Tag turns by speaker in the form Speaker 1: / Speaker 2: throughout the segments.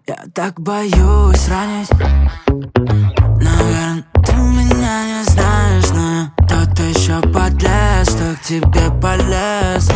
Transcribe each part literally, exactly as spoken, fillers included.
Speaker 1: Я так боюсь ранить. Наверное, ты меня не знаешь, но кто-то еще подлез, кто к тебе полез.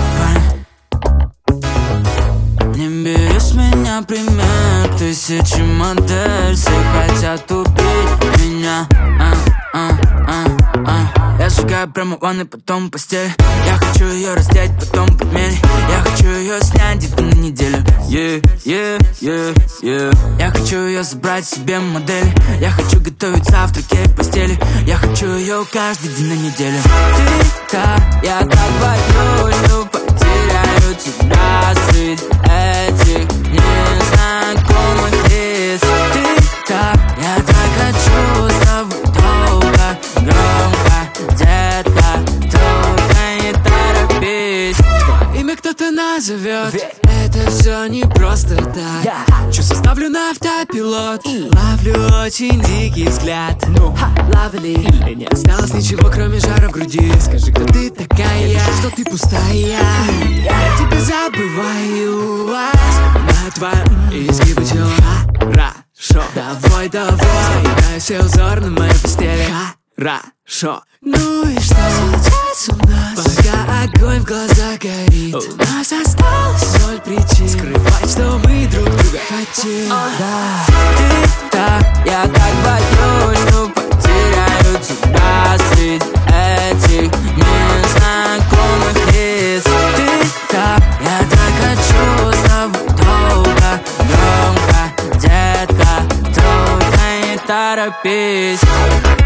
Speaker 1: Не бери с меня пример, тысячи модель, все хотят убить меня. а, а, а, а. Я сжигаю прямо ванной, потом постель. Я хочу ее раздеть, потом подмерить. Я хочу ее снять где-то на неделю. Yeah, yeah, yeah, yeah. Я хочу ее забрать себе модель. Я хочу готовить завтраки в постели. Я хочу ее каждый день на неделю. Ты-то, я так боюсь, что потеряю тебя среди этих незнакомых лиц. Ты-то, я так хочу с тобой долго, громко, детка, только не торопись.
Speaker 2: Имя кто-то назовет, это все не просто так. yeah. Чувства ставлю на автопилот и ловлю очень дикий взгляд. Ну, ловли, и не осталось ничего, кроме жара в груди. Скажи, кто ты такая? Я вижу, что ты пустая. Я тебя забываю, вспоминаю твои изгибы тела. Хорошо, давай, давай, сменяю все узор на моей постели. Хорошо, ну и что сейчас у нас? Пока огонь в глазах горит, у нас осталось ноль причин скрывать, что мы друг друга хотим.
Speaker 1: oh, да. Ты-то, я так боюсь, что потеряю тебя среди этих незнакомых лиц. Ты-то, я так хочу с тобой долго, громко, детка, только не торопись.